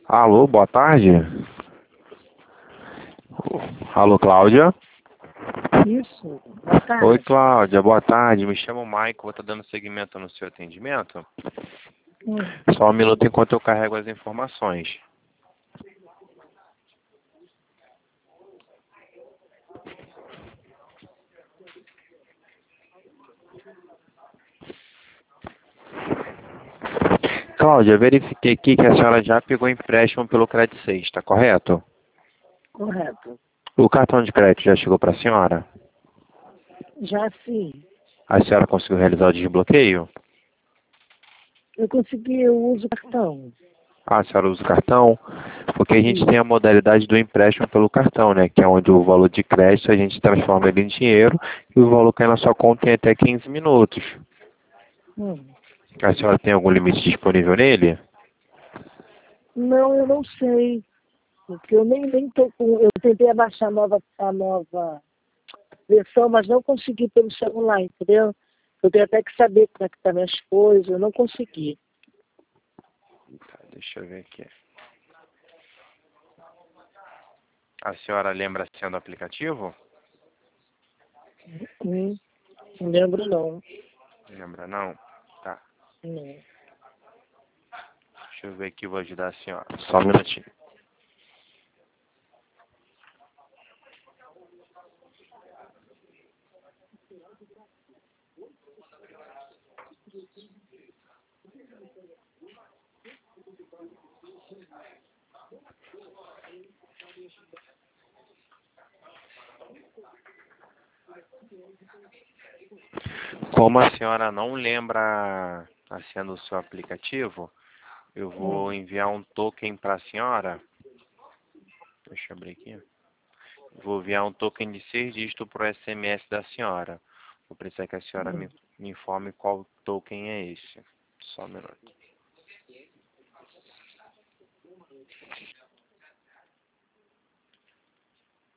Alô, boa tarde. Alô, Cláudia. Isso, boa Oi, tarde. Cláudia, boa tarde. Me chamo Maico, vou estar dando seguimento no seu atendimento. Hum, Só um minuto enquanto eu carrego as informações. Cláudia, eu verifiquei aqui que a senhora já pegou empréstimo pelo Credit 6, está correto? correto. O cartão de crédito já chegou para a senhora? Já sim, A senhora conseguiu realizar o desbloqueio? eu consegui, eu uso cartão. Ah, a senhora usa o cartão? Porque a gente Isso. tem a modalidade do empréstimo pelo cartão, né? Que é onde o valor de crédito a gente transforma ele em dinheiro e o valor cai na sua conta em até 15 minutos. Hum. A senhora tem algum limite disponível nele? Não, eu não sei, porque eu nem tô com. Eu tentei abaixar a nova versão, mas não consegui pelo celular, entendeu? Eu tenho até que saber como é que tá minhas coisas, eu não consegui. Tá, deixa eu ver aqui. A senhora lembra a senha do aplicativo? Hum, não lembro não. Lembra não? Tá. Não. Deixa eu ver aqui, vou ajudar a senhora. Só um minutinho. Como a senhora não lembra a senha do seu aplicativo, eu vou Hum. enviar um token para a senhora. Deixa eu abrir aqui. Vou enviar um token de 6 dígitos para o SMS da senhora. Vou precisar que a senhora Hum. me informe qual token é esse. Só um minuto.